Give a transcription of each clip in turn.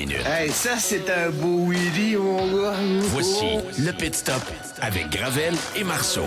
minutes. Hey, ça, c'est un beau wheelie, mon gars. Voici le Pit Stop avec Gravel et Marceau.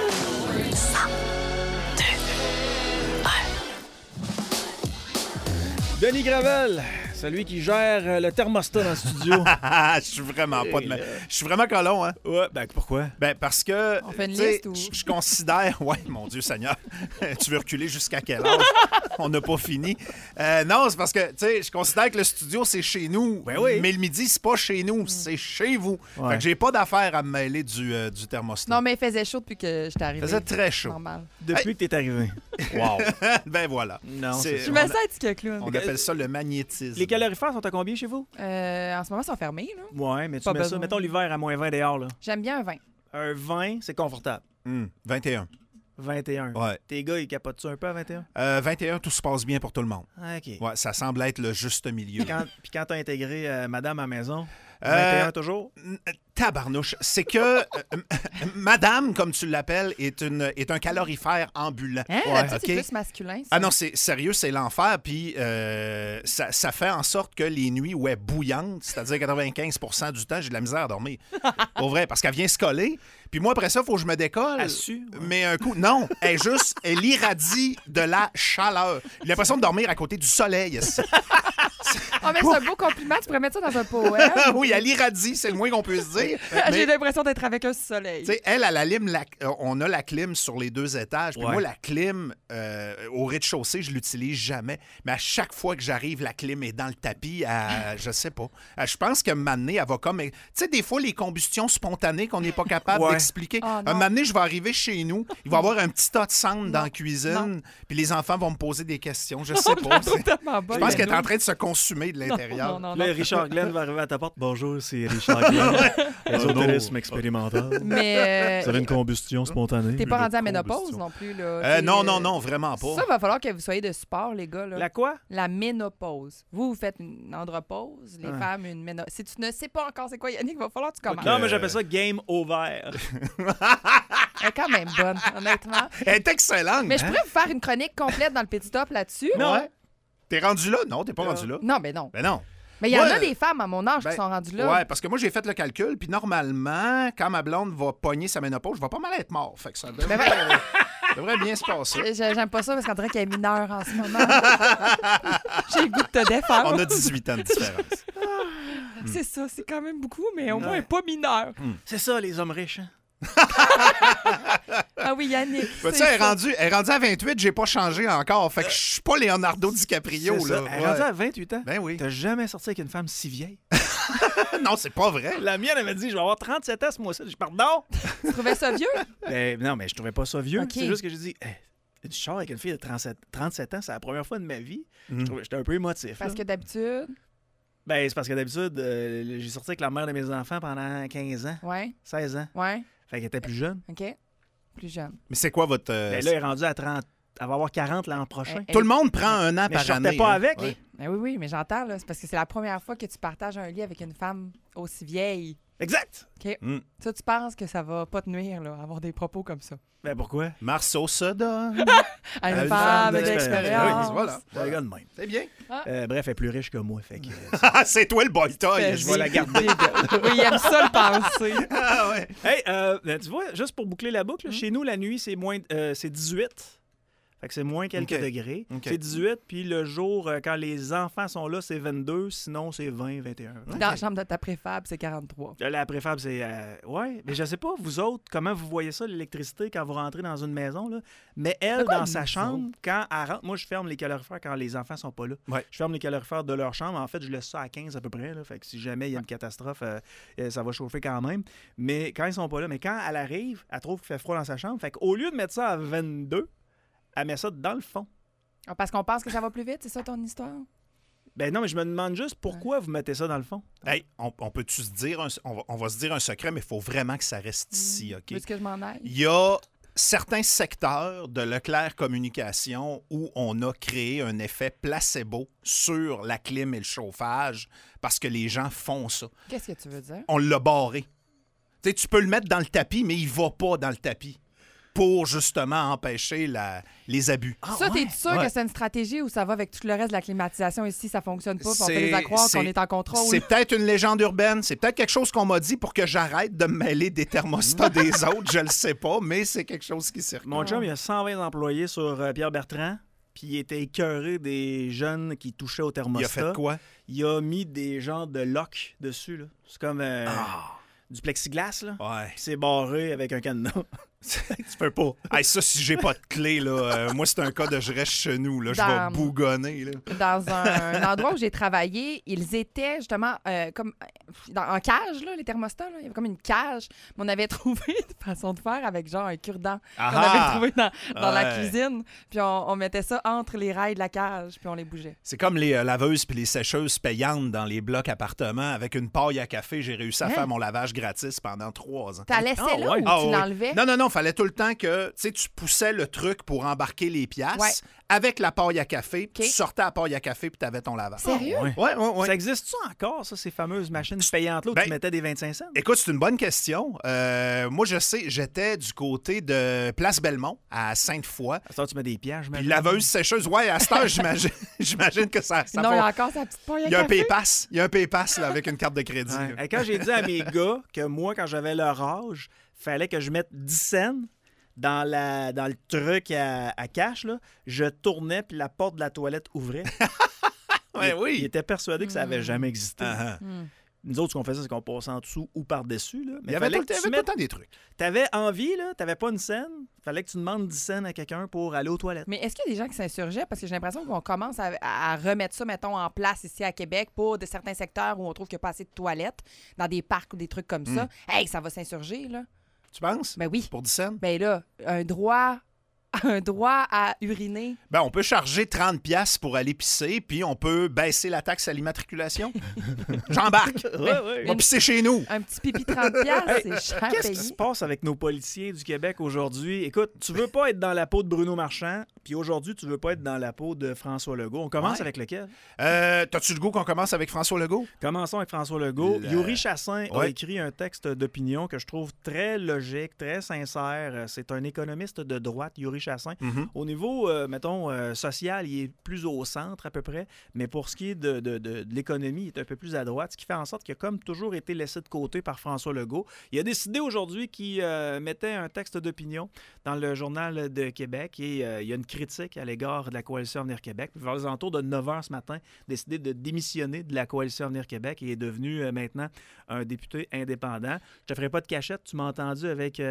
Denis Gravel, celui qui gère le thermostat dans le studio. Je suis vraiment pas de même. Je suis vraiment colon, hein? Ouais, ben pourquoi? Ben parce que On fait une tu sais, liste ou- je considère, ouais, mon Dieu Seigneur, tu veux reculer jusqu'à quel âge? On n'a pas fini. Non, c'est parce que tu sais, je considère que le studio c'est chez nous, Ben oui. mais le midi c'est pas chez nous, c'est chez vous. Ouais. Fait que j'ai pas d'affaire à me mêler du thermostat. Non, mais il faisait chaud depuis que j'étais arrivée. Il faisait très chaud. Normal. Depuis que t'es arrivé. Wow. Ben voilà. Non, C'est- c'est Je ça. me sens étiquette, clown. On appelle ça le magnétisme. Les calorifères sont à combien chez vous? En ce moment, ils sont fermés. Là. Ouais, mais tu Pas mets ça, besoin. mettons l'hiver à moins 20 dehors, là. J'aime bien un vin. Un 20, c'est confortable. 21. 21. Ouais. Tes gars, ils capotent-tu un peu à 21? 21, tout se passe bien pour tout le monde. Ah, OK. Ouais, ça semble être le juste milieu. Puis quand t'as intégré madame à la maison, Euh, 21 toujours? Tabarnouche, c'est que madame, comme tu l'appelles, est un calorifère ambulant. Hein? Ouais, D'habitude, OK. c'est plus masculin. Ça. Ah non, c'est sérieux, c'est l'enfer. Puis ça fait en sorte que les nuits où elle est bouillante, c'est-à-dire 95% du temps, j'ai de la misère à dormir. Pour vrai, parce qu'elle vient se coller. Puis moi, après ça, il faut que je me décolle. Elle sue, ouais. Mais un coup, non, elle irradie de la chaleur. J'ai l'impression de dormir à côté du soleil. Oh, mais c'est un beau compliment. Tu pourrais mettre ça dans un poème. Oui, elle irradie, c'est le moins qu'on puisse dire. J'ai Mais- l'impression d'être avec un soleil. Tu sais, elle, à la lime, on a la clim sur les 2 étages. Puis Ouais. moi, la clim, au rez-de-chaussée, je l'utilise jamais. Mais à chaque fois que j'arrive, la clim est dans le tapis. Je sais pas. Je pense que maintenant, elle va comme... Tu sais, des fois, les combustions spontanées qu'on n'est pas capable Ouais. d'expliquer. Oh, non. Un moment donné, je vais arriver chez nous. Il va y avoir un petit tas de cendre dans la cuisine. Puis les enfants vont me poser des questions. Je sais pas. C'est tellement bon. Je pense qu'elle est en train de se consumer de l'intérieur. Non. Là, Richard Glenn va arriver à ta porte. Bonjour, c'est Richard Glenn. Ésotérisme expérimental. Mais Vous avez une combustion spontanée. t'es pas rendu à Une ménopause combustion. non plus. Là. Non, vraiment pas. Ça, va falloir que vous soyez de support, les gars. Là. La quoi? La ménopause. Vous faites une andropause, les Ouais. femmes une ménopause. Si tu ne sais pas encore c'est quoi, Yannick, il va falloir que tu commences. Non, mais j'appelle ça game over. Elle est quand même bonne, honnêtement. Elle est excellente. Mais je hein? pourrais vous faire une chronique complète dans le petit top là-dessus. Non. Ouais. T'es rendu là? Non, t'es pas rendu là. Non, mais non. Ben non. Mais il y en Ouais. a des femmes à mon âge Ben, qui sont rendues là. Ouais, parce que moi, j'ai fait le calcul, puis normalement, quand ma blonde va pogner sa ménopause, je vais pas mal être mort. Fait que ça devrait, ça devrait bien se passer. J'aime pas ça parce qu'on dirait qu'elle est mineure en ce moment. J'ai le goût de te défendre. On a 18 ans de différence. C'est ça, c'est quand même beaucoup, mais au moins elle est pas mineure. C'est ça, les hommes riches. Hein? Ah oui, Yannick. Ben, tu c'est sais, elle ça. est rendue à 28, j'ai pas changé encore. Fait que je suis pas Leonardo DiCaprio, C'est là. ça. Elle est Ouais. rendue à 28 ans. Ben oui. T'as jamais sorti avec une femme si vieille? Non, c'est pas vrai. La mienne, elle m'a dit, je vais avoir 37 ans ce mois-ci. Je dis, pardon? Tu trouvais ça vieux? Ben, non, mais je trouvais pas ça vieux. Ok. C'est juste que j'ai dit, hey, je sors avec une fille de 37 ans, c'est la première fois de ma vie. J'étais un peu émotif. Parce là. que d'habitude, Ben, c'est parce que d'habitude, j'ai sorti avec la mère de mes enfants pendant 15 ans, ouais, 16 ans. ouais, Fait qu'elle était plus jeune. OK. Plus jeune. Mais c'est quoi votre. Ben là, elle est rendue à 30. Elle va avoir 40 l'an prochain. Eh, Tout le monde prend un an Mais par je sortais année. pas hein. avec. Ouais. Oui, mais j'entends, là. C'est parce que c'est la première fois que tu partages un lit avec une femme aussi vieille. Exact. OK. Mm. Ça, tu penses que ça va pas te nuire, là, avoir des propos comme ça. Ben, pourquoi? Marceau se donne. À une une femme femme d'expérience. Oui, voilà. C'est un gars de même. C'est bien. Bref, elle est plus riche que moi. Fait que C'est toi le boy toy. Fais-y. je vais la garder. Oui, il aime ça le penser. Ah ouais. Hey, ben, tu vois, juste pour boucler la boucle, chez nous, la nuit, c'est 18. Fait que c'est moins quelques OK. degrés. OK. C'est 18, puis le jour, quand les enfants sont là, c'est 22, sinon c'est 20, 21. Dans la chambre de ta préfab, c'est 43. La préfab, c'est... ouais, mais je sais pas, vous autres, comment vous voyez ça, l'électricité, quand vous rentrez dans une maison, là. Mais elle, quoi, dans nous sa autres? chambre, quand elle rentre... Moi, je ferme les calorifères quand les enfants sont pas là. Ouais. Je ferme les calorifères de leur chambre. En fait, je laisse ça à 15 à peu près, là. Fait que si jamais il y a une catastrophe, ça va chauffer quand même. Mais quand ils sont pas là, mais quand elle arrive, elle trouve qu'il fait froid dans sa chambre. Fait qu'au lieu de mettre ça à 22, elle met ça dans le fond. Ah, parce qu'on pense que ça va plus vite, c'est ça ton histoire? Ben non, mais je me demande juste pourquoi vous mettez ça dans le fond. Hey, on peut-tu se dire, on va se dire un secret, mais il faut vraiment que ça reste ici, OK? Veux-tu que je m'en aille? Il y a certains secteurs de Leclerc Communication où on a créé un effet placebo sur la clim et le chauffage parce que les gens font ça. Qu'est-ce que tu veux dire? On l'a barré. Tu sais, tu peux le mettre dans le tapis, mais il va pas dans le tapis. pour justement empêcher les abus. Ça, t'es sûr Ouais. que c'est une stratégie ou ça va avec tout le reste de la climatisation ici, ça fonctionne pas, puis on fait les croire qu'on est en contrôle? C'est peut-être une légende urbaine, c'est peut-être quelque chose qu'on m'a dit pour que j'arrête de me mêler des thermostats des autres, je le sais pas, mais c'est quelque chose qui circule. Mon chum, il y a 120 employés sur Pierre Bertrand, puis il était écœuré des jeunes qui touchaient au Il thermostat. a fait quoi? Il a mis des genres de lock dessus, là. C'est comme du plexiglas, là. Ouais. C'est barré avec un cadenas. Tu peux pas. Hey, ça, si j'ai pas de clé, là, moi, c'est un cas de je reste chez nous. Là, je Dans- vais bougonner. Là. Dans un endroit où j'ai travaillé, ils étaient justement comme en cage, là, les thermostats. Là. Il y avait comme une cage. Mais on avait trouvé une façon de faire avec genre un cure-dent. Ah On avait trouvé dans la Ouais. cuisine. Puis on mettait ça entre les rails de la cage, puis on les bougeait. C'est comme les laveuses puis les sécheuses payantes dans les blocs appartements. Avec une paille à café, j'ai réussi à Hein? faire mon lavage gratis pendant 3 ans. T'as laissé Ah, là ouais. ou Ah, tu oui. l'enlevais? Non, fallait tout le temps que tu poussais le truc pour embarquer les piastres Ouais. avec la paille à café, puis OK. tu sortais la paille à café puis tu avais ton lavage. Sérieux? Ouais. Ouais. Ça existe-tu encore, ça, ces fameuses machines payantes-là où Ben, tu mettais des 25 cents? Écoute, c'est une bonne question. Moi, je sais, j'étais du côté de Place Belmont, à Sainte-Foy. À ça, tu mets des pièges, Puis j'imagine. laveuse sécheuse, ouais, à cette heure, j'imagine, j'imagine que ça Non, il y a va. encore sa petite paille à Il y a un café. PayPass. Il y a un PayPass là, avec une carte de crédit. Ouais. là. Et quand j'ai dit à mes gars que moi, quand j'avais leur âge, fallait que je mette 10 cents dans le truc à cash, là, je tournais puis la porte de la toilette ouvrait. Ouais, Ils oui. étaient persuadés que ça n'avait jamais existé. Ah, ah. Hmm. Nous autres, ce qu'on faisait, c'est qu'on passait en dessous ou par-dessus. Là. Il y avait tout le temps des trucs. T'avais envie, là, t'avais pas une scène, fallait que tu demandes 10 cents à quelqu'un pour aller aux toilettes. Mais est-ce qu'il y a des gens qui s'insurgeaient? Parce que j'ai l'impression qu'on commence à remettre ça, mettons, en place ici à Québec pour certains secteurs où on trouve qu'il n'y a pas assez de toilettes, dans des parcs ou des trucs comme ça. Hey, ça va s'insurger, là. Tu penses? Ben oui. Pour 10 cents? Ben là, un droit à uriner. Ben, on peut charger 30 piastres pour aller pisser, puis on peut baisser la taxe à l'immatriculation. J'embarque. Ouais. On va pisser chez nous. Un petit pipi 30 piastres, c'est cher à Qu'est-ce qui payer. se passe avec nos policiers du Québec aujourd'hui? Écoute, tu veux pas être dans la peau de Bruno Marchand, puis aujourd'hui, tu veux pas être dans la peau de François Legault. On commence Ouais. avec lequel? T'as-tu le goût qu'on commence avec François Legault? Commençons avec François Legault. Yuri Chassin a Ouais. écrit un texte d'opinion que je trouve très logique, très sincère. C'est un économiste de droite, Yuri Chassin. Mhm. Au niveau, mettons, social, il est plus au centre à peu près, mais pour ce qui est de l'économie, il est un peu plus à droite, ce qui fait en sorte qu'il a comme toujours été laissé de côté par François Legault. Il a décidé aujourd'hui qu'il mettait un texte d'opinion dans le Journal de Québec et il y a une critique à l'égard de la Coalition Avenir Québec. Vers les alentours de 9 h ce matin, décidé de démissionner de la Coalition Avenir Québec et est devenu maintenant un député indépendant. Je te ferai pas de cachette, tu m'as entendu avec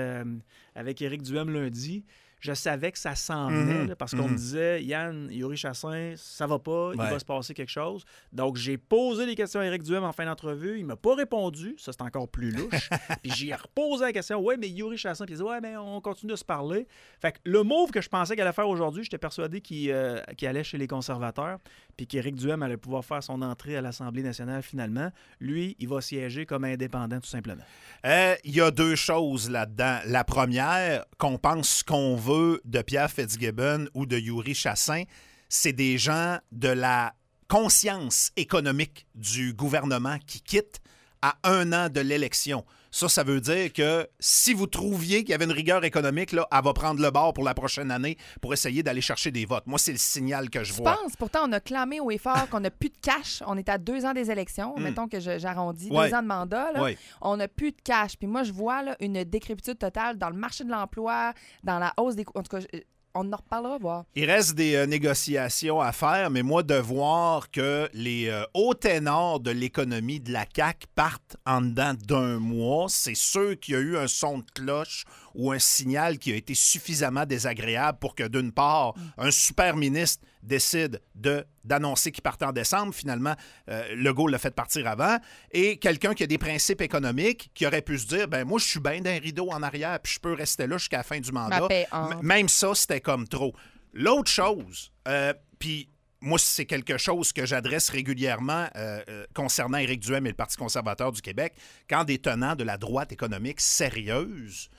Éric Duhem lundi. Je savais que ça s'en venait, là, parce qu'on me disait, Yann, Yuri Chassin, ça va pas, il Ouais. va se passer quelque chose. Donc, j'ai posé des questions à Éric Duhem en fin d'entrevue. Il m'a pas répondu. Ça, c'est encore plus louche. Puis j'ai reposé la question, ouais, mais Yuri Chassin, puis il dit, ouais, mais on continue de se parler. Fait que le move que je pensais qu'elle allait faire aujourd'hui, j'étais persuadé qu'il allait chez les conservateurs, puis qu'Éric Duhem allait pouvoir faire son entrée à l'Assemblée nationale finalement. Lui, il va siéger comme indépendant, tout simplement. Il y a 2 choses là-dedans. La première, qu'on pense ce qu'on veut de Pierre Fitzgibbon ou de Yuri Chassin, c'est des gens de la conscience économique du gouvernement qui quittent à 1 an de l'élection. Ça veut dire que si vous trouviez qu'il y avait une rigueur économique, là, elle va prendre le bord pour la prochaine année pour essayer d'aller chercher des votes. Moi, c'est le signal que je Je vois. pense, pourtant, on a clamé haut et fort qu'on n'a plus de cash. On est à 2 ans des élections. Mettons que j'arrondis. Ouais. 2 ans de mandat. Là. Ouais. On n'a plus de cash. Puis moi, je vois là, une décrépitude totale dans le marché de l'emploi, dans la hausse des coûts. En tout cas, on en reparlera, voir. Il reste des négociations à faire, mais moi, de voir que les hauts ténors de l'économie de la CAQ partent en dedans d'1 mois, c'est sûr qu'il y a eu un son de cloche ou un signal qui a été suffisamment désagréable pour que, d'une part, un super ministre décide d'annoncer qu'il partait en décembre. Finalement, Legault l'a fait partir avant. Et quelqu'un qui a des principes économiques qui aurait pu se dire, ben moi, je suis bien d'un rideau en arrière puis je peux rester là jusqu'à la fin du mandat. Ma paix entre. Même ça, c'était comme trop. L'autre chose, puis moi, c'est quelque chose que j'adresse régulièrement concernant Éric Duhem et le Parti conservateur du Québec, quand des tenants de la droite économique sérieuse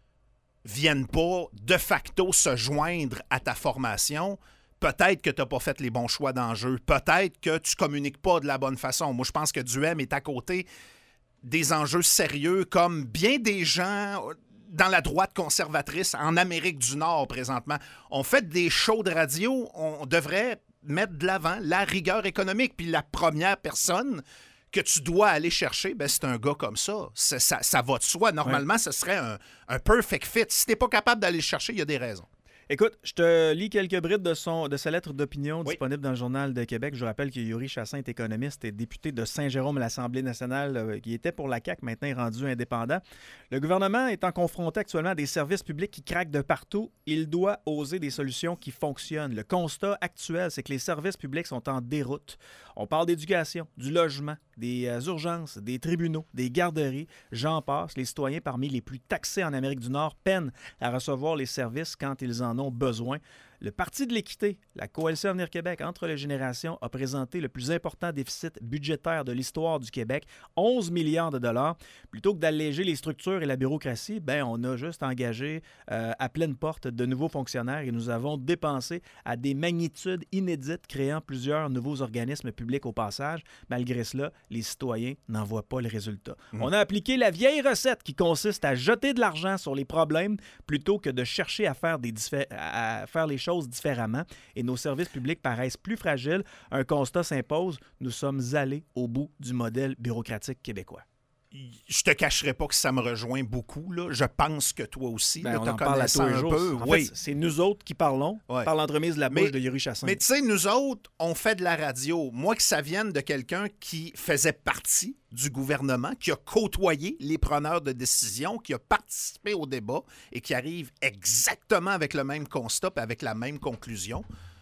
viennent pas de facto se joindre à ta formation, peut-être que tu n'as pas fait les bons choix d'enjeu, peut-être que tu communiques pas de la bonne façon. Moi, je pense que Duhem est à côté des enjeux sérieux comme bien des gens dans la droite conservatrice en Amérique du Nord présentement. On fait des shows de radio, on devrait mettre de l'avant la rigueur économique. Puis la première personne que tu dois aller chercher, ben c'est un gars comme ça. Ça va de soi. Normalement, ce serait un perfect fit. Si tu n'es pas capable d'aller le chercher, il y a des raisons. Écoute, je te lis quelques brides de sa lettre d'opinion disponible dans le Journal de Québec. Je rappelle que Yuri Chassin est économiste et député de Saint-Jérôme à l'Assemblée nationale, qui était pour la CAQ, maintenant est rendu indépendant. Le gouvernement étant confronté actuellement à des services publics qui craquent de partout, il doit oser des solutions qui fonctionnent. Le constat actuel, c'est que les services publics sont en déroute. On parle d'éducation, du logement, des urgences, des tribunaux, des garderies, j'en passe. Les citoyens parmi les plus taxés en Amérique du Nord peinent à recevoir les services quand ils en ont besoin. Le Parti de l'équité, la Coalition Avenir Québec entre les générations, a présenté le plus important déficit budgétaire de l'histoire du Québec, 11 milliards de dollars. Plutôt que d'alléger les structures et la bureaucratie, on a juste engagé à pleine porte de nouveaux fonctionnaires et nous avons dépensé à des magnitudes inédites, créant plusieurs nouveaux organismes publics au passage. Malgré cela, les citoyens n'en voient pas le résultat. On a appliqué la vieille recette qui consiste à jeter de l'argent sur les problèmes plutôt que de chercher à faire les choses différemment et nos services publics paraissent plus fragiles. Un constat s'impose, nous sommes allés au bout du modèle bureaucratique québécois. Je te cacherai pas que ça me rejoint beaucoup. Là. Je pense que toi aussi. On te en parle à tous les jours. En fait, c'est nous autres qui parlons par l'entremise de la bouche de Yuri Chassin. Mais tu sais, nous autres, on fait de la radio. Moi, que ça vienne de quelqu'un qui faisait partie du gouvernement, qui a côtoyé les preneurs de décision, qui a participé au débat et qui arrive exactement avec le même constat et avec la même conclusion.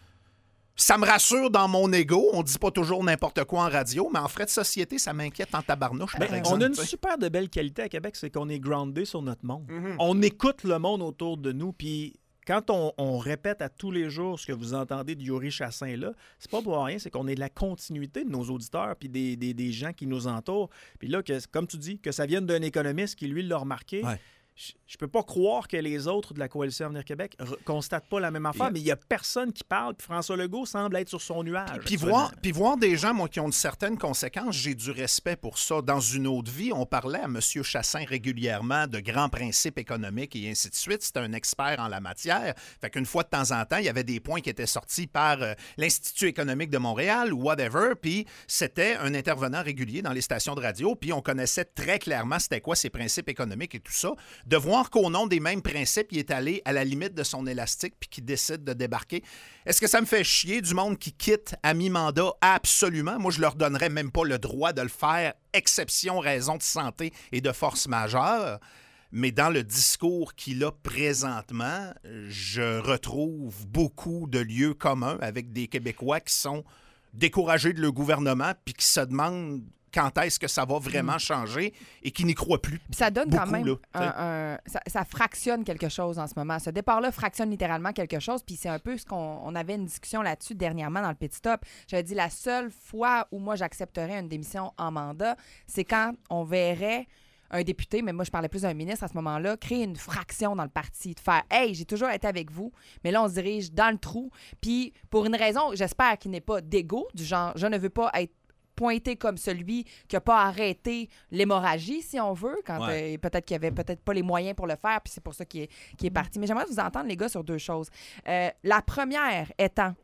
Ça me rassure dans mon ego. On dit pas toujours n'importe quoi en radio, mais en frais de société, ça m'inquiète en tabarnouche, par exemple. On a une super de belle qualité à Québec, c'est qu'on est groundé sur notre monde. On écoute le monde autour de nous, puis quand on répète à tous les jours ce que vous entendez de Yuri Chassin là, c'est pas pour rien, c'est qu'on est de la continuité de nos auditeurs puis des gens qui nous entourent. Puis là, comme tu dis, que ça vienne d'un économiste qui, lui, l'a remarqué. Ouais. Je peux pas croire que les autres de la Coalition Avenir Québec constatent pas la même affaire, mais il y a personne qui parle, puis François Legault semble être sur son nuage. Puis voir des gens, moi, qui ont de certaines conséquences, j'ai du respect pour ça. Dans une autre vie, on parlait à M. Chassin régulièrement de grands principes économiques et ainsi de suite. C'était un expert en la matière. Fait qu'une fois de temps en temps, il y avait des points qui étaient sortis par l'Institut économique de Montréal ou whatever, puis c'était un intervenant régulier dans les stations de radio, puis on connaissait très clairement c'était quoi ces principes économiques et tout ça. De voir qu'au nom des mêmes principes, il est allé à la limite de son élastique puis qu'il décide de débarquer. Est-ce que ça me fait chier du monde qui quitte à mi-mandat? Absolument. Moi, je leur donnerais même pas le droit de le faire, exception, raison de santé et de force majeure. Mais dans le discours qu'il a présentement, je retrouve beaucoup de lieux communs avec des Québécois qui sont découragés de leur gouvernement puis qui se demandent quand est-ce que ça va vraiment changer et qui n'y croient plus. Puis ça donne beaucoup, quand même ça fractionne quelque chose en ce moment. Ce départ-là fractionne littéralement quelque chose. Puis c'est un peu ce qu'on avait une discussion là-dessus dernièrement dans le Petit Top. J'avais dit la seule fois où moi j'accepterais une démission en mandat, c'est quand on verrait un député, mais moi je parlais plus d'un ministre à ce moment-là, créer une fraction dans le parti, de faire « Hey, j'ai toujours été avec vous, mais là on se dirige dans le trou. » Puis pour une raison, j'espère qu'il n'est pas d'égo, du genre « Je ne veux pas être pointé comme celui qui n'a pas arrêté l'hémorragie, si on veut, quand peut-être qu'il n'y avait peut-être pas les moyens pour le faire, puis c'est pour ça qu'il est parti. Mais j'aimerais vous entendre, les gars, sur deux choses. La première étant,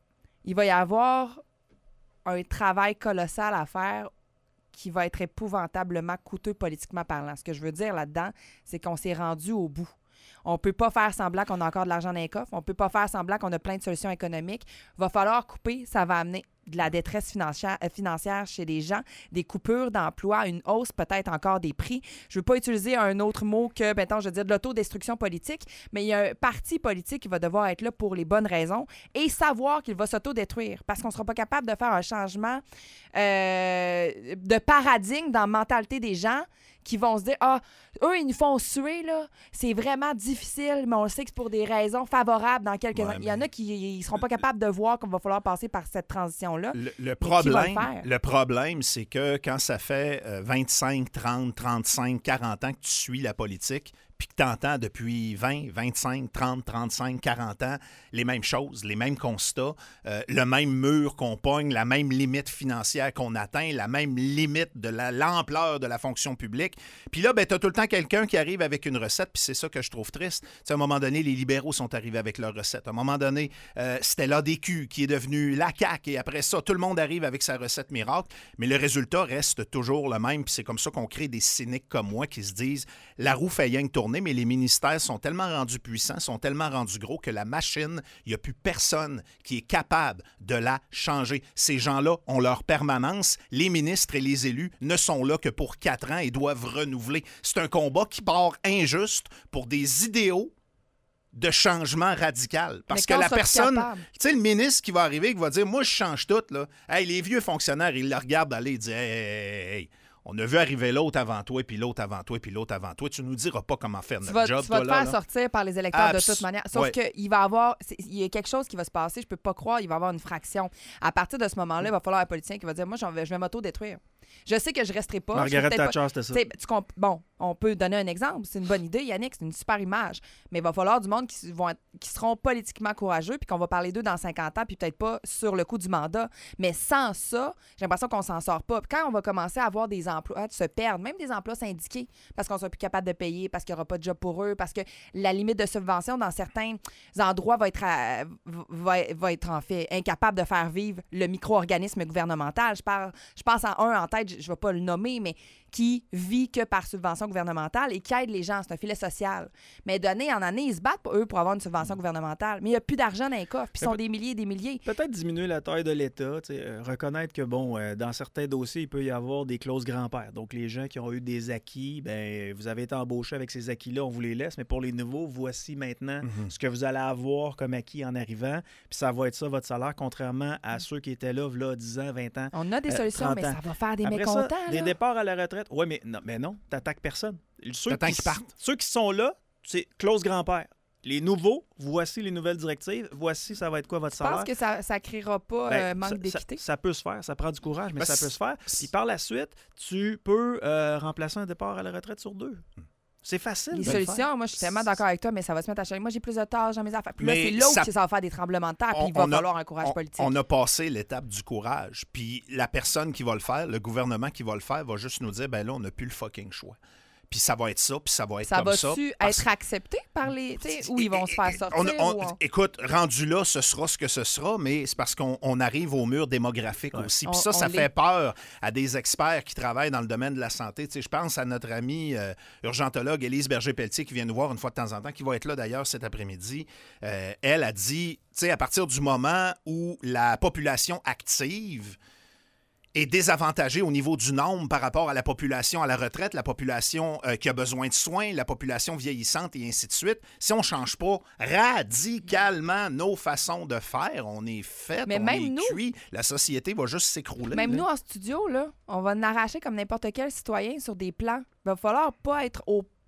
il va y avoir un travail colossal à faire qui va être épouvantablement coûteux politiquement parlant. Ce que je veux dire là-dedans, c'est qu'on s'est rendu au bout. On ne peut pas faire semblant qu'on a encore de l'argent dans les coffres. On ne peut pas faire semblant qu'on a plein de solutions économiques. Il va falloir couper. Ça va amener de la détresse financière chez les gens, des coupures d'emploi, une hausse peut-être encore des prix. Je ne veux pas utiliser un autre mot que, je veux dire, de l'autodestruction politique, mais il y a un parti politique qui va devoir être là pour les bonnes raisons et savoir qu'il va s'autodétruire parce qu'on ne sera pas capable de faire un changement de paradigme dans la mentalité des gens qui vont se dire « Ah, eux, ils nous font suer, là. C'est vraiment difficile, mais on sait que c'est pour des raisons favorables dans quelques années. » Il y en a qui ne seront pas capables de voir qu'il va falloir passer par cette transition-là. Le problème, c'est que quand ça fait 25, 30, 35, 40 ans que tu suis la politique, puis que tu entends depuis 20, 25, 30, 35, 40 ans les mêmes choses, les mêmes constats, le même mur qu'on pogne, la même limite financière qu'on atteint, la même limite de l'ampleur de la fonction publique. Puis là, ben, tu as tout le temps quelqu'un qui arrive avec une recette, puis c'est ça que je trouve triste. T'sais, à un moment donné, les libéraux sont arrivés avec leur recette. À un moment donné, c'était l'ADQ qui est devenu la CAQ, et après ça, tout le monde arrive avec sa recette miracle, mais le résultat reste toujours le même, puis c'est comme ça qu'on crée des cyniques comme moi qui se disent « la roue fait rien que tourner », mais les ministères sont tellement rendus puissants, sont tellement rendus gros que la machine, il n'y a plus personne qui est capable de la changer. Ces gens-là ont leur permanence. Les ministres et les élus ne sont là que pour 4 ans et doivent renouveler. C'est un combat qui part injuste pour des idéaux de changement radical. Parce que la personne, tu sais, le ministre qui va arriver, qui va dire « moi, je change tout », là. Hey, les vieux fonctionnaires, ils le regardent aller et disent « hey. On a vu arriver l'autre avant toi, puis l'autre avant toi, puis l'autre avant toi. Tu nous diras pas comment faire notre job. Tu vas te faire sortir par les électeurs de toute manière. Sauf qu'il va il y a quelque chose qui va se passer, je peux pas croire, il va y avoir une fraction. À partir de ce moment-là, il va falloir un politicien qui va dire « moi, je vais m'auto-détruire ». Je sais que je resterai pas. Margaret Thatcher, c'était ça. Bon, on peut donner un exemple. C'est une bonne idée, Yannick, c'est une super image. Mais il va falloir du monde qui seront politiquement courageux puis qu'on va parler d'eux dans 50 ans puis peut-être pas sur le coup du mandat. Mais sans ça, j'ai l'impression qu'on s'en sort pas. Puis quand on va commencer à avoir des emplois se perdre, même des emplois syndiqués, parce qu'on sera plus capable de payer, parce qu'il n'y aura pas de job pour eux, parce que la limite de subvention dans certains endroits va être en fait incapable de faire vivre le micro-organisme gouvernemental. Je pense à un en tête, je ne vais pas le nommer, mais qui vit que par subvention gouvernementale et qui aide les gens. C'est un filet social. Mais d'année en année, ils se battent pour avoir une subvention gouvernementale. Mais il n'y a plus d'argent dans les coffres, puis ils sont des milliers et des milliers. Peut-être diminuer la taille de l'État, reconnaître que, dans certains dossiers, il peut y avoir des clauses grand-père. Donc, les gens qui ont eu des acquis, vous avez été embauchés avec ces acquis-là, on vous les laisse. Mais pour les nouveaux, voici maintenant ce que vous allez avoir comme acquis en arrivant. Puis ça va être ça, votre salaire, contrairement à ceux qui étaient là, 10 ans, 20 ans. On a des solutions, mais ça va faire des mécontents. Des départs à la retraite. Oui, mais non, t'attaques personne. T'attends qu'ils partent. Ceux qui sont là, c'est clause grand-père. Les nouveaux, voici les nouvelles directives, voici ça va être quoi votre salaire. Je pense que ça ne créera pas manque d'équité. Ça peut se faire, ça prend du courage, mais ça peut se faire. Puis par la suite, tu peux remplacer un départ à la retraite sur 2. C'est facile. Les solutions, moi, je suis tellement d'accord avec toi, mais ça va se mettre à changer. Moi, j'ai plus de tâches dans mes affaires. Puis là, c'est là où ça va faire des tremblements de terre, puis il va falloir un courage politique. On a passé l'étape du courage, puis la personne qui va le faire, le gouvernement qui va le faire, va juste nous dire, là, on n'a plus le fucking choix. Puis ça va être ça, puis ça va être comme ça. Ça va-tu être accepté par les... Ou ils vont se faire sortir? Écoute, rendu là, ce sera ce que ce sera, mais c'est parce qu'on arrive au mur démographique aussi. Puis ça fait peur à des experts qui travaillent dans le domaine de la santé. Je pense à notre amie urgentologue Élise Berger-Pelletier qui vient nous voir une fois de temps en temps, qui va être là d'ailleurs cet après-midi. Elle a dit, à partir du moment où la population active est désavantagée au niveau du nombre par rapport à la population à la retraite, la population qui a besoin de soins, la population vieillissante et ainsi de suite. Si on ne change pas radicalement nos façons de faire, on est fait, cuit, la société va juste s'écrouler. Même nous, en studio, là, on va en arracher comme n'importe quel citoyen sur des plans. Il va falloir pas être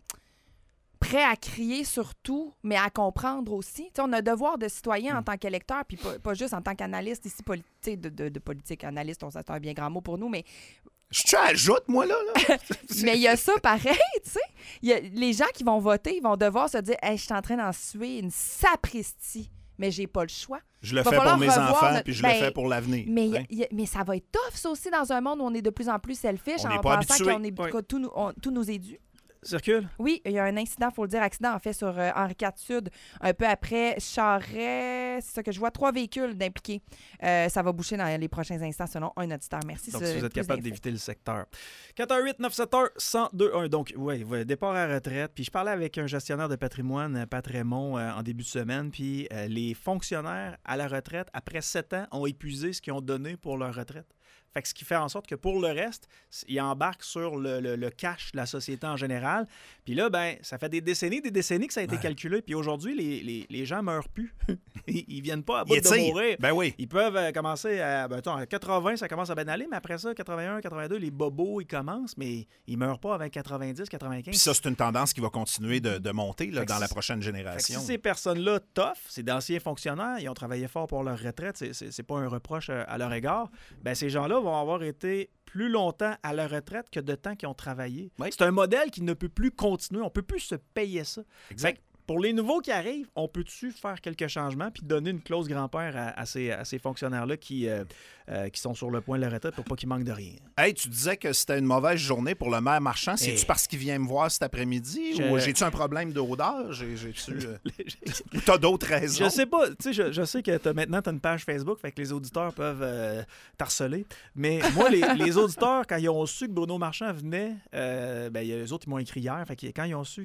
prêt à crier sur tout, mais à comprendre aussi. T'sais, on a un devoir de citoyen en tant qu'électeur, puis pas juste en tant qu'analyste ici, de politique. Analyste, c'est un bien grand mot pour nous, mais... Je ajoute, moi, là. Mais il y a ça pareil, tu sais. Les gens qui vont voter, ils vont devoir se dire « Hey, je suis en train d'en suer une sapristie, mais j'ai pas le choix. » Je le fais pour mes enfants, puis je le fais pour l'avenir. Mais ça va être tough, ça aussi, dans un monde où on est de plus en plus selfish, en pensant qu'on est tous nous édus. Circule? Oui, il y a un incident, il faut le dire, accident en fait sur Henri IV Sud, un peu après Charest. C'est ça que je vois, 3 véhicules d'impliqués. Ça va boucher dans les prochains instants selon un auditeur. Merci. Donc, si vous êtes capable d'éviter le secteur. 418-971-1021. Donc, oui, départ à la retraite. Puis je parlais avec un gestionnaire de patrimoine, Pat Raymond, en début de semaine. Puis les fonctionnaires à la retraite, après 7 ans, ont épuisé ce qu'ils ont donné pour leur retraite. Fait que ce qui fait en sorte que pour le reste, ils embarquent sur le cash de la société en général. Puis là, ça fait des décennies que ça a été calculé. Puis aujourd'hui, les gens meurent plus. Ils viennent pas à bout de mourir. Ben oui. Ils peuvent commencer à 80, ça commence à bien aller, mais après ça, 81, 82, les bobos, ils commencent, mais ils meurent pas avant 90, 95. Puis ça, c'est une tendance qui va continuer de monter là, dans la prochaine génération. Si ces personnes-là, c'est d'anciens fonctionnaires, ils ont travaillé fort pour leur retraite, c'est pas un reproche à leur égard, ces gens-là auditeurs-là vont avoir été plus longtemps à la retraite que de temps qu'ils ont travaillé. Oui. C'est un modèle qui ne peut plus continuer. On ne peut plus se payer ça. Fait que pour les nouveaux qui arrivent, on peut-tu faire quelques changements puis donner une clause grand-père à ces fonctionnaires-là qui sont sur le point de la retraite pour pas qu'ils manquent de rien? Hey, tu disais que c'était une mauvaise journée pour le maire Marchand. C'est-tu parce qu'il vient me voir cet après-midi ou j'ai-tu un problème d'odeur? J'ai-tu... ou t'as d'autres raisons? Je sais pas. Tu sais, je sais que maintenant, tu as une page Facebook, fait que les auditeurs peuvent t'harceler. Mais moi, les auditeurs, quand ils ont su que Bruno Marchand venait, les autres, ils m'ont écrit hier. Fait que quand ils ont su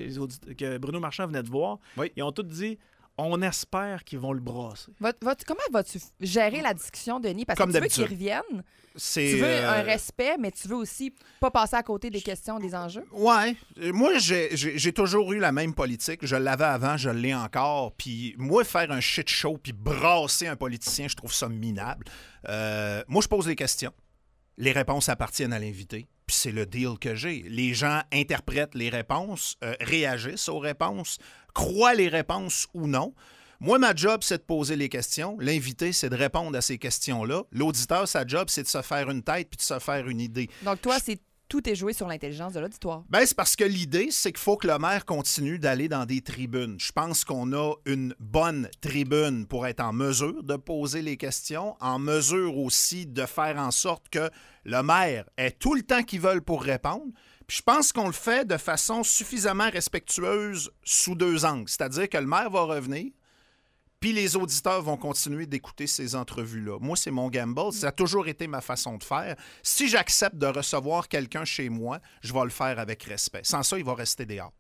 que Bruno Marchand venait te voir, oui. Ils ont tous dit on espère qu'ils vont le brasser. Comment vas-tu gérer la discussion, Denis? Parce Comme que tu veux d'habitude. qu'ils reviennent. C'est, tu veux un respect, mais tu veux aussi pas passer à côté des questions, des enjeux. Ouais. Moi, j'ai toujours eu la même politique. Je l'avais avant, je l'ai encore. Puis moi, faire un shit show puis brasser un politicien, je trouve ça minable. Moi, je pose des questions. Les réponses appartiennent à l'invité. Puis c'est le deal que j'ai. Les gens interprètent les réponses, réagissent aux réponses, croient les réponses ou non. Moi, ma job, c'est de poser les questions. L'invité, c'est de répondre à ces questions-là. L'auditeur, sa job, c'est de se faire une tête puis de se faire une idée. Donc, toi, tout est joué sur l'intelligence de l'auditoire. Ben, c'est parce que l'idée, c'est qu'il faut que le maire continue d'aller dans des tribunes. Je pense qu'on a une bonne tribune pour être en mesure de poser les questions, en mesure aussi de faire en sorte que le maire ait tout le temps qu'il veut pour répondre. Puis je pense qu'on le fait de façon suffisamment respectueuse sous deux angles. C'est-à-dire que le maire va revenir, puis les auditeurs vont continuer d'écouter ces entrevues-là. Moi, c'est mon gamble. Ça a toujours été ma façon de faire. Si j'accepte de recevoir quelqu'un chez moi, je vais le faire avec respect. Sans ça, il va rester dehors.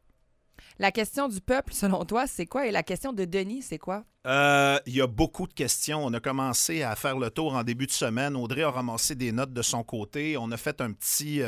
La question du peuple, selon toi, c'est quoi? Et la question de Denis, c'est quoi? Il y a beaucoup de questions. On a commencé à faire le tour en début de semaine. Audrey a ramassé des notes de son côté. On a fait un petit...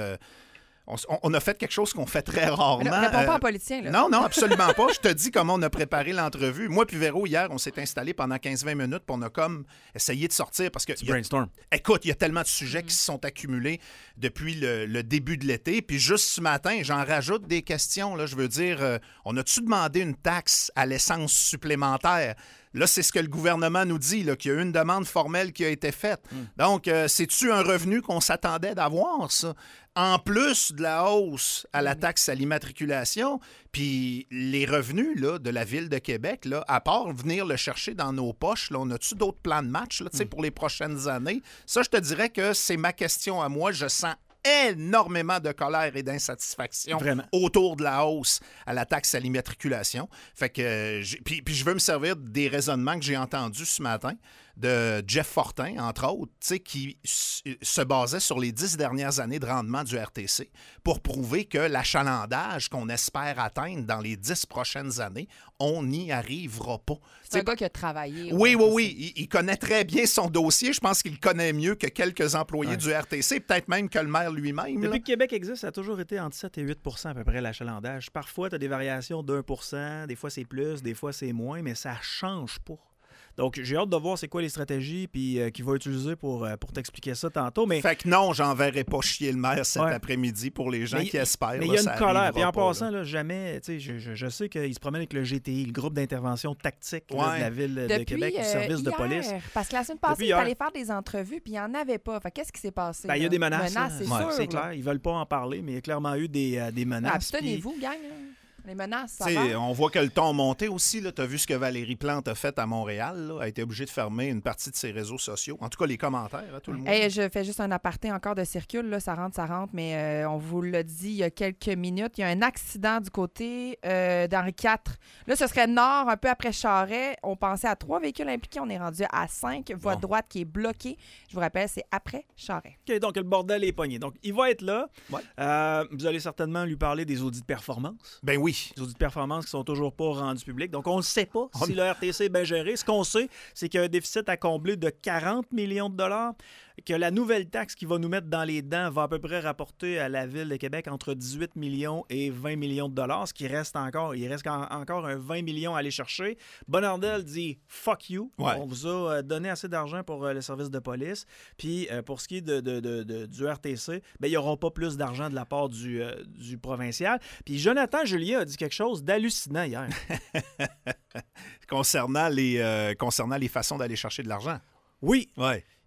On a fait quelque chose qu'on fait très rarement. Ne réponds pas en politicien, là. Non, absolument pas. Je te dis comment on a préparé l'entrevue. Moi puis Véro, hier, on s'est installé pendant 15-20 minutes puis on a comme essayé de sortir parce que... brainstorm. Écoute, il y a tellement de sujets qui se sont accumulés depuis le début de l'été. Puis juste ce matin, j'en rajoute des questions. Là. Je veux dire, on a-tu demandé une taxe à l'essence supplémentaire? Là, c'est ce que le gouvernement nous dit, là, qu'il y a eu une demande formelle qui a été faite. Donc, c'est-tu un revenu qu'on s'attendait d'avoir, ça? En plus de la hausse à la taxe à l'immatriculation, puis les revenus là, de la Ville de Québec, là, à part venir le chercher dans nos poches, là, on a-tu d'autres plans de match là, pour les prochaines années? Ça, je te dirais que c'est ma question à moi. Je sens énormément de colère et d'insatisfaction autour de la hausse à la taxe à l'immatriculation. Fait que puis je veux me servir des raisonnements que j'ai entendus ce matin de Jeff Fortin, entre autres, qui se basait sur les 10 dernières années de rendement du RTC pour prouver que l'achalandage qu'on espère atteindre dans les 10 prochaines années, on n'y arrivera pas. C'est un gars qui a travaillé. Oui. Il connaît très bien son dossier. Je pense qu'il connaît mieux que quelques employés du RTC, peut-être même que le maire lui-même. Depuis que Québec existe, ça a toujours été entre 7 et 8 à peu près l'achalandage. Parfois, tu as des variations d'1 %, des fois c'est plus, des fois c'est moins, mais ça change pas. Donc, j'ai hâte de voir c'est quoi les stratégies puis qu'il va utiliser pour t'expliquer ça tantôt. Mais... Fait que non, j'enverrai pas chier le maire cet après-midi pour les gens qui espèrent. Mais il y a une colère. Puis en passant, là, jamais, tu sais, je sais qu'il se promène avec le GTI, le groupe d'intervention tactique de la Ville de Québec, du service de police. Parce que la semaine passée, il fallait faire des entrevues puis il n'y en avait pas. Fait qu'est-ce qui s'est passé? Il y a des menaces. C'est sûr. C'est clair. Ils veulent pas en parler, mais il y a clairement eu des menaces. Abstenez-vous, gang. Les menaces, ça va. On voit que le ton a monté aussi. Tu as vu ce que Valérie Plante a fait à Montréal. Là, a été obligée de fermer une partie de ses réseaux sociaux. En tout cas, les commentaires, tout le monde. Je fais juste un aparté encore de circule. Là, ça rentre. Mais on vous l'a dit il y a quelques minutes. Il y a un accident du côté d'Henri IV. Là, ce serait nord, un peu après Charest. On pensait à 3 véhicules impliqués. On est rendu à 5. Voie de droite qui est bloquée. Je vous rappelle, c'est après Charest. OK, donc le bordel est pogné. Donc, il va être là. Ouais. Vous allez certainement lui parler des audits de performance. Ben oui. Les audits de performance qui sont toujours pas rendus publics. Donc, on ne sait pas si le RTC est bien géré. Ce qu'on sait, c'est qu'il y a un déficit à combler de 40 millions de dollars, que la nouvelle taxe qui va nous mettre dans les dents va à peu près rapporter à la Ville de Québec entre 18 millions et 20 millions de dollars, ce qui reste encore. Il reste encore un 20 millions à aller chercher. Bonardel dit « fuck you ». Ouais. On vous a donné assez d'argent pour le service de police. Puis, pour ce qui est du RTC, ben, il n'y aura pas plus d'argent de la part du provincial. Puis, Jonathan Julien a dit quelque chose d'hallucinant hier. concernant les façons d'aller chercher de l'argent. Oui. Ouais.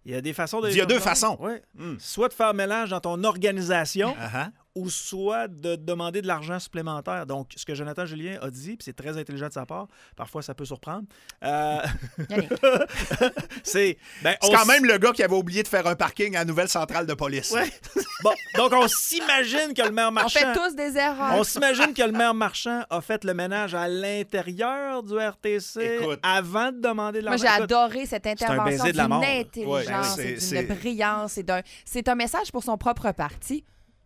Il y a des façons de... Il y a deux façons. Oui. Soit de faire mélange dans ton organisation, Uh-huh. ou soit de demander de l'argent supplémentaire. Donc, ce que Jonathan Julien a dit, puis c'est très intelligent de sa part, parfois ça peut surprendre, Yannick. c'est... ben, C'est on quand même le gars qui avait oublié de faire un parking à la nouvelle centrale de police. Ouais. Bon, donc on s'imagine que le maire On marchand... fait tous des erreurs. On s'imagine que le maire marchand a fait le ménage à l'intérieur du RTC Écoute. avant de demander de Moi, l'argent. j'ai Écoute, adoré cette un intervention. baiser de la mort. D'une intelligence, Ouais, c'est d'une brillance. C'est un message pour son propre parti.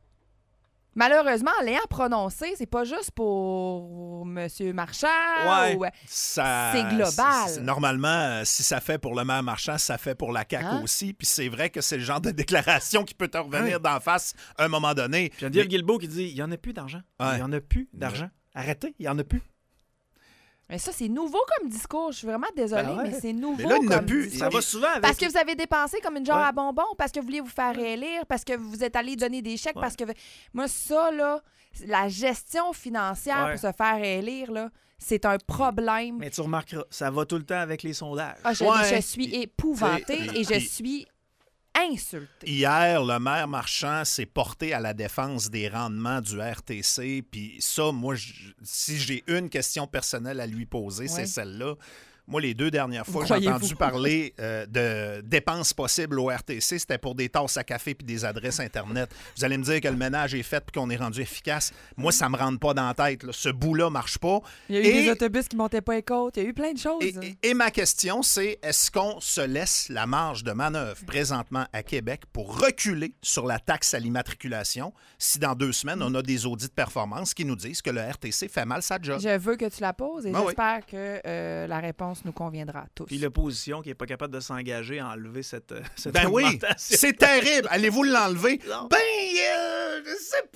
Malheureusement, en l'ayant prononcé, c'est pas juste pour M. Marchand. Ouais. ou- C'est global. Normalement, si ça fait pour le maire marchand, ça fait pour la CAQ Hein? aussi. Puis c'est vrai que c'est le genre de déclaration qui peut te revenir d'en face à un moment donné. Geneviève Mais- Guilbeault qui dit « Il n'y en a plus d'argent. Ouais. Il n'y en a plus d'argent. Arrêtez, il n'y en a plus. Mais ça, c'est nouveau comme discours. Je suis vraiment désolée, Ben ouais. mais c'est nouveau Mais là, il n'y en a comme plus. discours. Ça va souvent avec... Parce que vous avez dépensé comme une genre Ouais. à bonbons, parce que vous vouliez vous faire réélire, parce que vous êtes allé donner des chèques, Ouais. parce que... Moi, ça, là, la gestion financière Ouais. pour se faire réélire, là, c'est un problème. Mais tu remarqueras, ça va tout le temps avec les sondages. Ah, je Ouais. suis épouvantée T'sais, et je puis- suis insultée. Hier, le maire marchand s'est porté à la défense des rendements du RTC. Puis ça, moi, si j'ai une question personnelle à lui poser, c'est Ouais. celle-là. Moi, les 2 dernières fois que j'ai Croyez-vous? entendu parler de dépenses possibles au RTC, c'était pour des tasses à café puis des adresses Internet. Vous allez me dire que le ménage est fait puis qu'on est rendu efficace. Moi, ça me rentre pas dans la tête. Là. Ce bout-là marche pas. Il y a eu Et- des autobus qui montaient pas les côtes. Il y a eu plein de choses. Et ma question, c'est est-ce qu'on se laisse la marge de manœuvre présentement à Québec pour reculer sur la taxe à l'immatriculation si dans 2 semaines, on a des audits de performance qui nous disent que le RTC fait mal sa job? Je veux que tu la poses et Ben oui. j'espère que la réponse nous conviendra à tous. Puis l'opposition qui n'est pas capable de s'engager à enlever cette Ben oui, augmentation. c'est terrible. Allez-vous l'enlever? Non. Ben, je sais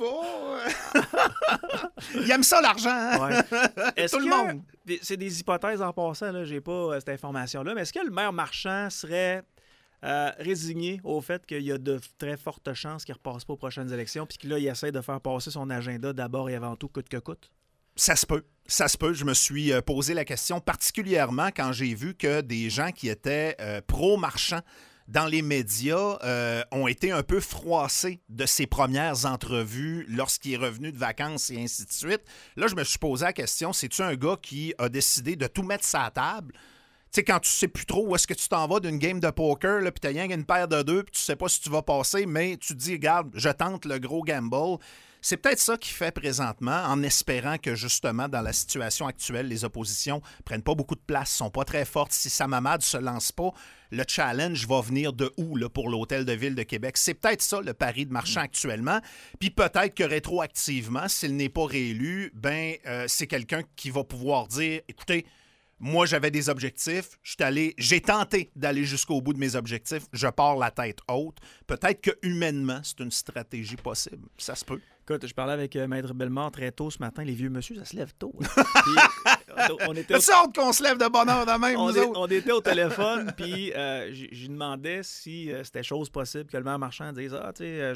pas. Il aime ça, l'argent. Hein? Ouais. Est-ce Tout le que- monde. C'est des hypothèses en passant, là, j'ai pas cette information-là, mais est-ce que le maire marchand serait résigné au fait qu'il y a de très fortes chances qu'il ne repasse pas aux prochaines élections, puis que là, il essaie de faire passer son agenda d'abord et avant tout, coûte que coûte? Ça se peut. Ça se peut. Je me suis posé la question, particulièrement quand j'ai vu que des gens qui étaient pro-marchands dans les médias ont été un peu froissés de ses premières entrevues lorsqu'il est revenu de vacances et ainsi de suite. Là, je me suis posé la question, c'est-tu un gars qui a décidé de tout mettre sur la table? Tu sais, quand tu sais plus trop où est-ce que tu t'en vas d'une game de poker, là, puis t'as rien qu'une paire de 2, puis tu sais pas si tu vas passer, mais tu te dis, regarde, je tente le gros gamble. C'est peut-être ça qu'il fait présentement, en espérant que, justement, dans la situation actuelle, les oppositions prennent pas beaucoup de place, sont pas très fortes. Si Sam Hamad se lance pas, le challenge va venir de où là, pour l'Hôtel de Ville de Québec? C'est peut-être ça, le pari de Marchand actuellement. Puis peut-être que rétroactivement, s'il n'est pas réélu, c'est quelqu'un qui va pouvoir dire, écoutez, moi, j'avais des objectifs. J'ai tenté d'aller jusqu'au bout de mes objectifs. Je pars la tête haute. Peut-être que humainement, c'est une stratégie possible. Ça se peut. Écoute, je parlais avec Maître Bellemare très tôt ce matin. Les vieux monsieur, ça se lève tôt. Hein. Puis, on était C'est hâte qu'on se lève de bonne heure de même, nous autres. on était au téléphone, puis j'ai demandé si c'était chose possible que le maire marchand dise « Ah, tu sais,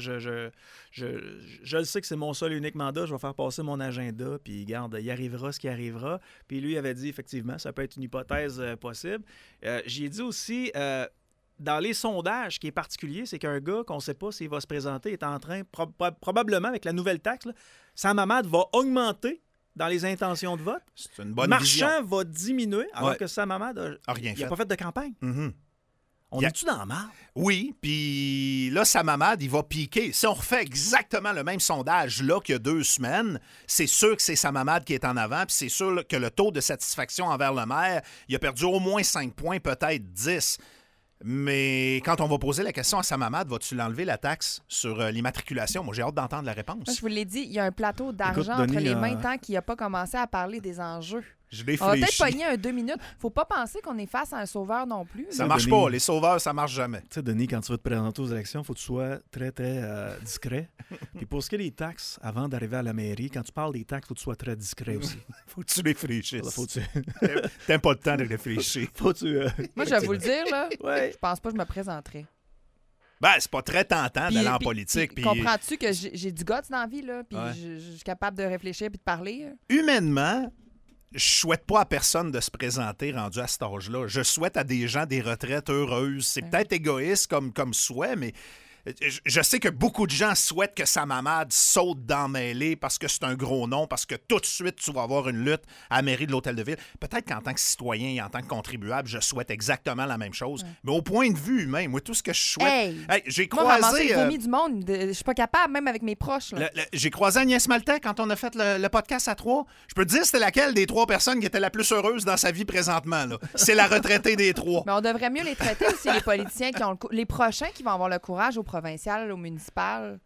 je le sais que c'est mon seul et unique mandat, je vais faire passer mon agenda, puis garde, il arrivera ce qui arrivera. » Puis lui, il avait dit « Effectivement, ça peut être une hypothèse possible. » J'ai dit aussi... dans les sondages, ce qui est particulier, c'est qu'un gars qu'on ne sait pas s'il va se présenter est en train, probablement avec la nouvelle taxe, là, Sam Hamad va augmenter dans les intentions de vote. C'est une bonne Marchand vision. va diminuer, alors Ouais. que Sam Hamad A rien il n'a fait. pas fait de campagne. Mhm. On Il y a- est-tu dans la marde? Oui, puis là, Sam Hamad, il va piquer. Si on refait exactement le même sondage là qu'il y a 2 semaines, c'est sûr que c'est Sam Hamad qui est en avant, puis c'est sûr là, que le taux de satisfaction envers le maire, il a perdu au moins 5 points, peut-être 10. Mais quand on va poser la question à Sam Hamad, vas-tu l'enlever la taxe sur l'immatriculation? Moi, j'ai hâte d'entendre la réponse. Moi, je vous l'ai dit, il y a un plateau d'argent Écoute, entre Denis, les mains tant qu'il n'a pas commencé à parler des enjeux. Je l'ai On va peut-être fléchi. pogner un 2 minutes. Faut pas penser qu'on est face à un sauveur non plus. Ça là. marche Denis. pas. Les sauveurs, ça marche jamais. Tu sais, Denis, quand tu vas te présenter aux élections, il faut que tu sois très, très discret. Puis pour ce qui est des taxes, avant d'arriver à la mairie, quand tu parles des taxes, il faut que tu sois très discret aussi. Faut que tu réfléchisses. Faut que tu... T'aimes pas le temps de réfléchir. faut que tu Moi, je vais vous le dire, là. Ouais. Je pense pas que je me présenterai. Ben, c'est pas très tentant Puis- d'aller en puis- politique. puis puis comprends-tu que j'ai du guts dans la vie, là, puis Ouais. je suis capable de réfléchir puis de parler? humainement, je souhaite pas à personne de se présenter rendu à cet âge-là. Je souhaite à des gens des retraites heureuses. C'est peut-être égoïste comme souhait, mais je sais que beaucoup de gens souhaitent que sa mamade saute dans la mêlée parce que c'est un gros nom, parce que tout de suite, tu vas avoir une lutte à la mairie de l'Hôtel-de-Ville. Peut-être qu'en tant que citoyen et en tant que contribuable, je souhaite exactement la même chose. Mais au point de vue humain, moi, tout ce que je souhaite... j'ai Moi, ramasser croisé... le vomi du monde, je suis pas capable, même avec mes proches. Là. J'ai croisé Agnès Maltais quand on a fait le podcast à 3. Je peux te dire c'était laquelle des 3 personnes qui était la plus heureuse dans sa vie présentement. Là. C'est la retraitée des 3. Mais on devrait mieux les traiter aussi, les politiciens qui ont les prochains qui vont avoir le courage au provincial, au municipal.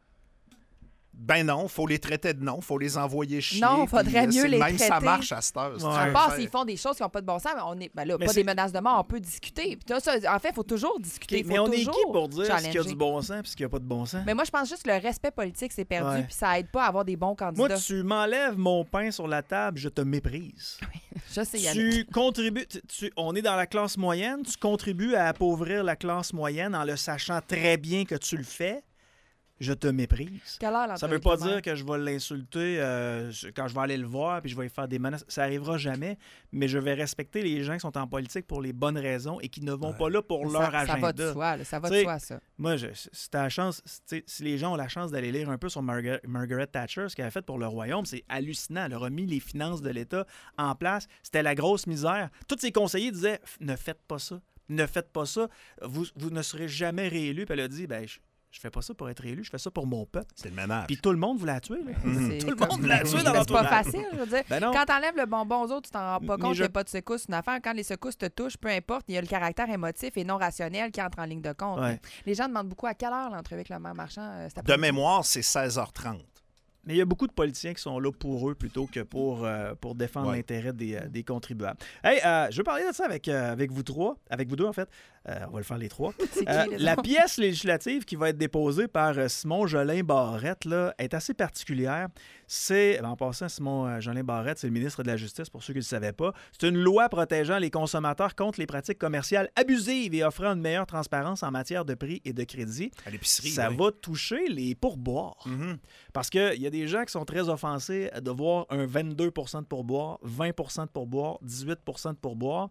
Ben non, faut les traiter de non, faut les envoyer chier. Non, faudrait mieux les même traiter. ça marche à cette heure. À part s'ils font des choses qui n'ont pas de bon sens, mais Mais pas c'est- des menaces de mort, on peut discuter. Puis ça, en fait, il faut toujours discuter. Mais faut on est qui toujours pour dire ce qu'il y a challenger. du bon sens et ce qu'il n'y a pas de bon sens? Mais moi, je pense juste que le respect politique, c'est perdu, Ouais. puis ça aide pas à avoir des bons candidats. Moi, tu m'enlèves mon pain sur la table, je te méprise. Je sais, Yannick. Tu contribues, on est dans la classe moyenne, tu contribues à appauvrir la classe moyenne en le sachant très bien que tu le fais, je te méprise. Quelle heure, Ça veut pas dire que je vais l'insulter quand je vais aller le voir puis je vais lui faire des menaces. Ça arrivera jamais, mais je vais respecter les gens qui sont en politique pour les bonnes raisons et qui ne vont pas là pour leur ça agenda. va de soi, là, ça va de T'sais, soi, ça. Moi, si t'as la chance, si les gens ont la chance d'aller lire un peu sur Margaret Thatcher, ce qu'elle a fait pour le royaume, c'est hallucinant. Elle a remis les finances de l'État en place. C'était la grosse misère. Tous ses conseillers disaient ne faites pas ça, ne faites pas ça. Vous ne serez jamais réélu. Puis elle a dit je fais pas ça pour être réélu, je fais ça pour mon peuple. C'est le ménage. Puis tout le monde voulait la tuer. Là. C'est Tout le comme- monde l'a tué Mais dans c'est pas l'entourage. facile, je veux dire. Ben non. Quand t'enlèves le bonbon aux autres, tu t'en rends pas Mais compte qu'il je- n'y a pas de secousse. C'est une affaire. Quand les secousses te touchent, peu importe, il y a le caractère émotif et non rationnel qui entre en ligne de compte. Ouais. Les gens demandent beaucoup à quelle heure l'entrevue avec le maire Marchand cet De après-midi? mémoire, c'est 16h30. Mais il y a beaucoup de politiciens qui sont là pour eux plutôt que pour défendre Ouais. l'intérêt des contribuables. Hey, je veux parler de ça avec vous trois, avec vous deux en fait. On va le faire les trois. C'est qui, les La autres? pièce législative qui va être déposée par Simon Jolin Barrette là, est assez particulière. En passant, Simon Jolin Barrette, c'est le ministre de la Justice, pour ceux qui ne le savaient pas. C'est une loi protégeant les consommateurs contre les pratiques commerciales abusives et offrant une meilleure transparence en matière de prix et de crédit. À l'épicerie. Ça oui. va toucher les pourboires. Mhm. Parce qu'il y a des gens qui sont très offensés de voir un 22 de pourboire, 20 de pourboire, 18 de pourboire.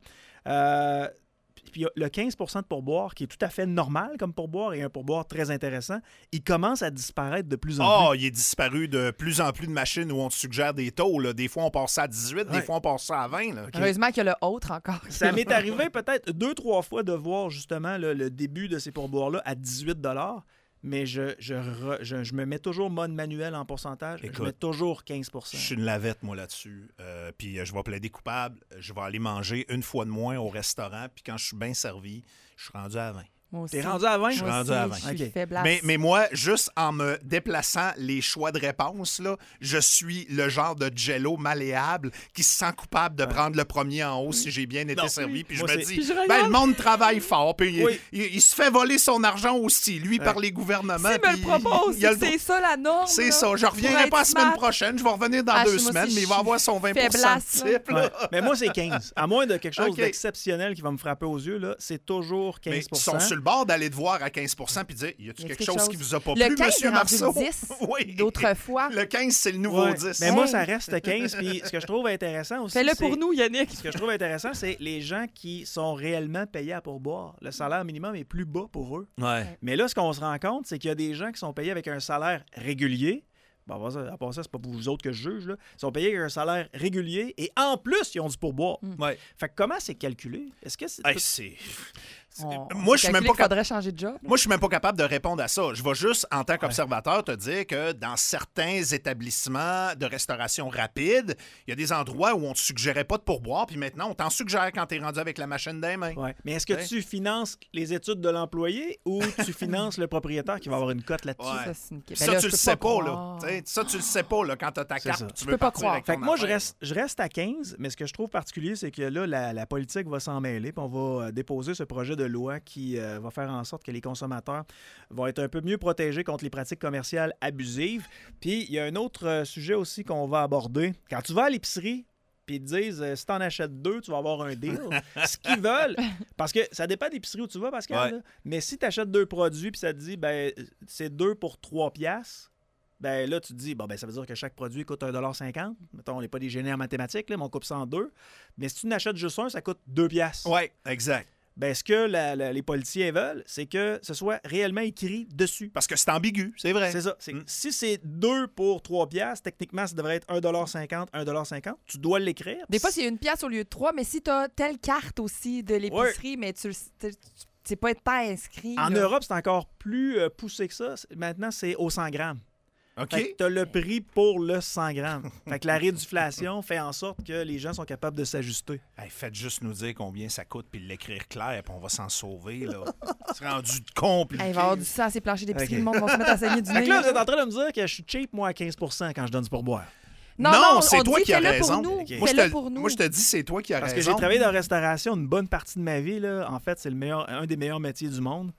Puis le 15 de pourboire, qui est tout à fait normal comme pourboire et un pourboire très intéressant, il commence à disparaître de plus en plus. Il est disparu de plus en plus de machines où on te suggère des taux. Là. Des fois, on passe ça à 18, des Ouais. fois, on passe ça à 20. Là. Heureusement qu'il y a le autre encore. Ça m'est arrivé peut-être 2-3 fois de voir justement le début de ces pourboires-là à 18 $, mais je me mets toujours mode manuel en pourcentage. Je Écoute, mets toujours 15 Je suis une lavette, moi, là-dessus. Puis je vais plaider coupable. Je vais aller manger une fois de moins au restaurant. Puis quand je suis bien servi, je suis rendu à 20. Moi aussi. T'es rendu à 20? Je suis Moi rendu aussi, à 20. Je suis Ok. faiblesse. Mais moi, juste en me déplaçant les choix de réponse, là, je suis le genre de jello malléable qui se sent coupable de prendre le premier en haut si j'ai bien été Non. servi. Puis je Moi, me c'est- dis, Puis je regarde. ben, le monde travaille fort. Puis Oui. il se fait voler son argent aussi, lui, par les gouvernements. S'il me puis le propose, il a le c'est ça la norme. C'est là, ça. Je pour reviendrai être pas la semaine smart. prochaine. Je vais revenir dans Ah, 2 moi aussi, semaines, mais il va je avoir son 20 faiblesse, de type. là. Ouais. Mais moi, c'est 15. À moins de quelque chose OK. d'exceptionnel qui va me frapper aux yeux, là, c'est toujours 15 Mais ils sont sur le bord d'aller te voir à 15 puis dire, y a-tu Y a quelque chose qui vous a pas Le plu, 15 monsieur est rendu Marceau? le 10 Oui. d'autrefois. Le 15, c'est le nouveau Ouais. 10. Mais moi, Hey. ça reste 15. Puis ce que je trouve intéressant aussi, Fais-le c'est- pour nous, Yannick. Ce que je trouve intéressant, c'est les gens qui sont réellement payés à pourboire. Le salaire minimum est plus bas pour eux. Ouais. Mais là, ce qu'on se rend compte, c'est qu'il y a des gens qui sont payés avec un salaire régulier. Bon, à part ça, c'est pas pour vous autres que je juge. Là. Ils sont payés avec un salaire régulier et en plus, ils ont du pourboire. Ouais. Fait que comment c'est calculé? Est-ce que c'est. Hey, c'est... On- Moi, je suis même pas capable. faudrait changer de job. Moi, je suis même pas capable de répondre à ça. Je vais juste, en tant qu'observateur, te dire que dans certains établissements de restauration rapide, il y a des endroits où on te suggérait pas de pourboire, puis maintenant, on t'en suggère quand t'es rendu avec la machine dans les mains. Ouais. Mais est-ce que Ouais. tu finances les études de l'employé ou tu finances le propriétaire qui va avoir une cote là-dessus? Ouais. Ça, c'est une- Ben Ça, là, tu je le peux sais pas, croire. là. T'sais, ça, tu le sais pas, là, quand t'as ta C'est carte. ça. Tu peux veux pas partir croire. avec Fait ton que moi, je affaire. reste à 15, mais ce que je trouve particulier, c'est que là, la politique va s'en mêler, puis on va déposer ce projet de loi qui va faire en sorte que les consommateurs vont être un peu mieux protégés contre les pratiques commerciales abusives. Puis, il y a un autre sujet aussi qu'on va aborder. Quand tu vas à l'épicerie, puis ils te disent, si t'en achètes 2, tu vas avoir un deal. Ce qu'ils veulent, parce que ça dépend de l'épicerie où tu vas, Pascal, Ouais. là. Mais si tu achètes 2 produits, puis ça te dit, ben c'est 2 pour 3 piastres, ben là, tu te dis, bon, ben ça veut dire que chaque produit coûte 1,50 $. Mettons, on n'est pas des génies en mathématiques, là, mais on coupe ça en deux. Mais si tu n'achètes juste un, ça coûte 2 $. Oui, exact. Ben, ce que les politiciens veulent, c'est que ce soit réellement écrit dessus. Parce que c'est ambigu, c'est vrai. C'est ça. Si c'est 2 pour 3 $, techniquement, ça devrait être 1,50 $, 1,50 $. Tu dois l'écrire. Des fois, c'est 1 pièce au lieu de 3, mais si tu as telle carte aussi de l'épicerie, mais c'est pas tant inscrit. En là. Europe, c'est encore plus poussé que ça. Maintenant, c'est au 100 grammes. OK. Fait que t'as le prix pour le 100 grammes. Fait que la réduflation fait en sorte que les gens sont capables de s'ajuster. Hey, faites juste nous dire combien ça coûte puis l'écrire clair, puis on va s'en sauver. Là. C'est rendu compliqué. Hey, il va y avoir du sang à ces planchers d'épicerie. OK. Le monde va se mettre à saigner du Fait nez. que là, vous êtes en train de me dire que je suis cheap, moi, à 15 % quand je donne du pourboire. Non, c'est on toi dit, qui as fais-le raison. Pour nous. OK. Fais-le pour nous. Moi, je te dis, c'est toi qui as Parce que raison. j'ai travaillé dans la restauration une bonne partie de ma vie. Là. En fait, c'est un des meilleurs métiers du monde.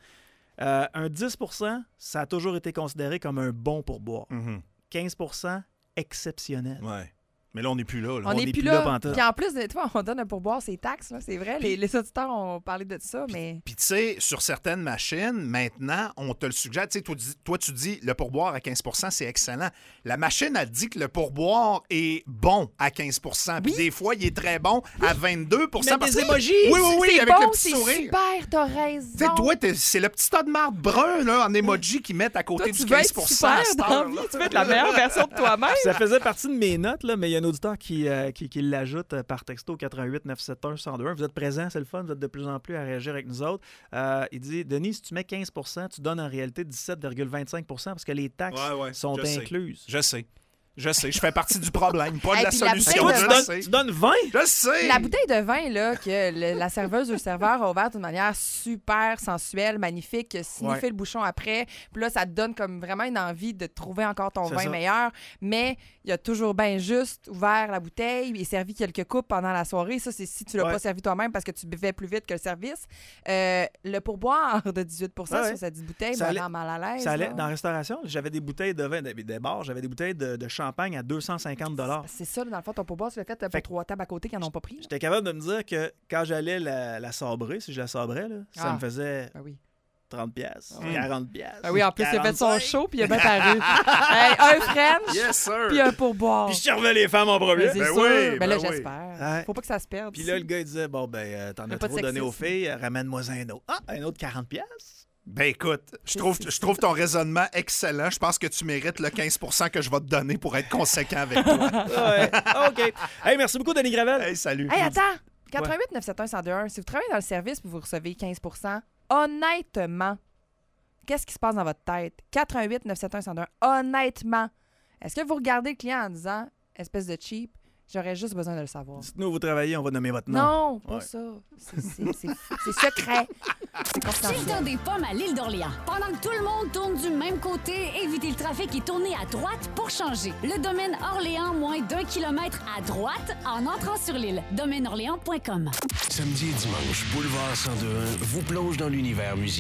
Un 10 % ça a toujours été considéré comme un bon pourboire. 15 % exceptionnel. Ouais. Mais là, on n'est plus là. On n'est est plus plus là là. pantoute. Puis en plus, tu vois, on donne un pourboire, c'est taxes, là, c'est vrai. Les auditeurs ont parlé de ça, mais... Puis, tu sais, sur certaines machines, maintenant, on te le suggère. Tu sais, toi, tu dis le pourboire à 15 % c'est excellent. La machine a dit que le pourboire est bon à 15 %. Puis des fois, il est très bon à 22 % Ils mettent parce des que- emojis. Oui, c'est avec bon, le petit c'est sourire. super, t'as raison. Tu sais, toi, c'est le petit tas de marde brun là, en emoji qu'ils mettent à côté Toi, du tu veux 15 être % super à cette dans heure, la vie, là. tu veux être la meilleure version de toi-même. Ça faisait partie de mes notes, là, mais il y a un auditeur qui l'ajoute par texto 88 971 1021. Vous êtes présents, c'est le fun, vous êtes de plus en plus à réagir avec nous autres. Il dit, Denis, si tu mets 15 % tu donnes en réalité 17,25 % parce que les taxes sont je sais. incluses. Je sais. Je fais partie du problème, pas de Hey, la puis la solution. bouteille de Je sais. Tu donnes 20? Je sais. La bouteille de vin là, que la serveuse ou le serveur a ouverte d'une manière super sensuelle, magnifique, sniffer le bouchon après. Puis là, ça te donne comme vraiment une envie de trouver encore ton C'est vin ça. meilleur. Mais il a toujours bien juste ouvert la bouteille et servi quelques coupes pendant la soirée. Ça, c'est si tu l'as pas servi toi-même parce que tu buvais plus vite que le service. Le pourboire de 18 % sur cette bouteille Ça me allait- rend mal à l'aise. Ça allait, là. dans la restauration, j'avais des bouteilles de vin, des bars, j'avais des bouteilles de champagne à 250 $. C'est ça, là, dans le fond, ton pourboire, tu l'as fait pour 3 tables à côté qui n'en ont pas pris. J'étais capable de me dire que quand j'allais la sabrer, si je la sabrais, là, ça me faisait Ah oui. 30 piastres, Ah oui. 40 piastres. Ah oui, en plus, il a fait son 45. show puis il a bien paru. Hey, un French Yes, sir. puis un pourboire. Puis je servais les femmes en premier. Ben, c'est Ben sûr. oui, Ben là, ben oui. j'espère. Ouais. Faut pas que ça se perde. Puis là, le gars, il disait, bon, ben, t'en Y a as pas de trop donné aux sexisme. filles, ramène-moi un autre. Ah, un autre 40 piastres? Ben écoute, je trouve ton raisonnement excellent. Je pense que tu mérites le 15 % que je vais te donner pour être conséquent avec toi. Ouais, OK. Hey, merci beaucoup, Denis Gravel. Hey, salut. Hey, attends! 88 971 1021, si vous travaillez dans le service et vous recevez 15 % honnêtement, qu'est-ce qui se passe dans votre tête? 88 971 1021, honnêtement, est-ce que vous regardez le client en disant « espèce de cheap », j'aurais juste besoin de le savoir? Dites-nous où vous travaillez, on va nommer votre nom. Non, pas Ouais. ça. C'est secret. C'est confidentiel. Secteur des pommes à l'île d'Orléans. Pendant que tout le monde tourne du même côté, évitez le trafic et tournez à droite pour changer. Le domaine Orléans, moins d'1 kilomètre à droite en entrant sur l'île. domaineorléans.com. Samedi et dimanche, Boulevard 1021 vous plonge dans l'univers musical.